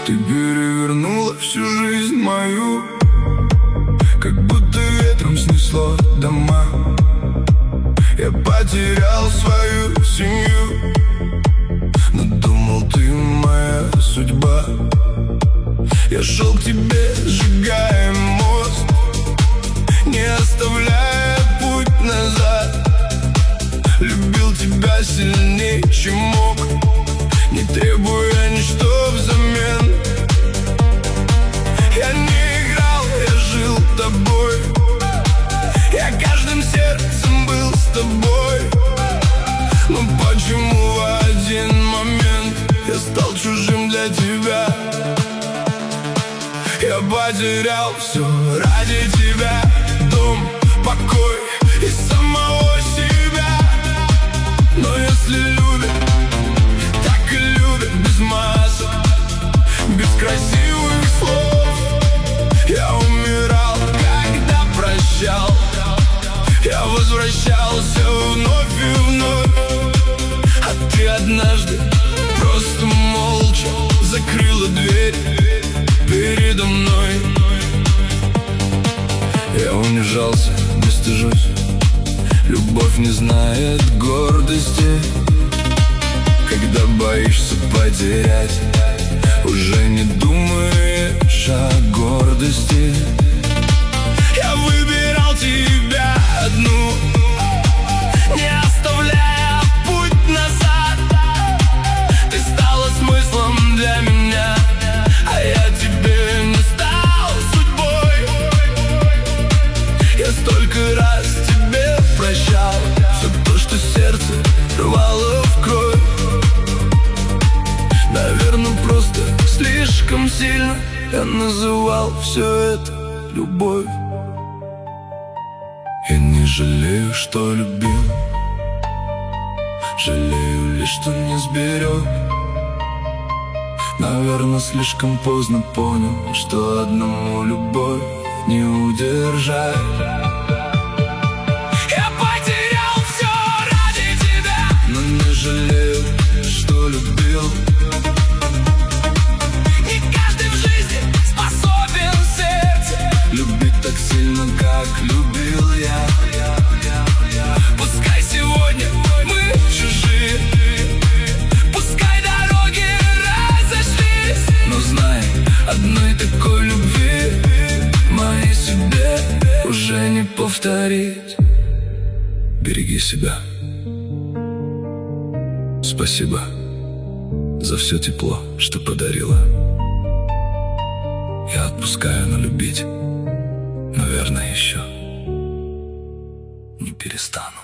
Ты перевернула всю жизнь мою, как будто ветром снесло дома. Я потерял свою семью, но думал, ты моя судьба. Я шел к тебе, сжигая мост, не оставляя путь назад. Любил тебя сильнее, чем мог, не требуя ничто взамен. Я не играл, я жил тобой, я каждым сердцем был с тобой. Но почему в один момент я стал чужим для тебя? Я потерял все ради тебя: дом, покой и самого себя. Но если любят, так и любят без масок, без красивых слов. Я умирал, когда прощал, я возвращался вновь и вновь. А ты однажды просто молча закрыла дверь передо мной. Я унижался, не стыжусь, любовь не знает гордости. Когда боишься потерять, уже не думаешь о гордости. Я выбирал тебя одну, не оставляя путь назад. Ты стала смыслом для меня, а я тебе не стал судьбой. Я столько раз тебе прощал все то, что сердце рвало в кровь. Наверное, просто слишком сильно я называл все это любовь. Я не жалею, что любил, жалею лишь, что не сберег. Наверное, слишком поздно понял, что одному любовь не удержать. Я потерял все ради тебя, но не жалею, что любил. Не каждый в жизни способен сердце любить так сильно, как любил я. Пускай сегодня мы чужие, пускай дороги разошлись, но знай, одной такой любви моей себе уже не повторить. Береги себя. Спасибо за все тепло, что подарила. Я отпускаю, но любить, наверное, еще не перестану.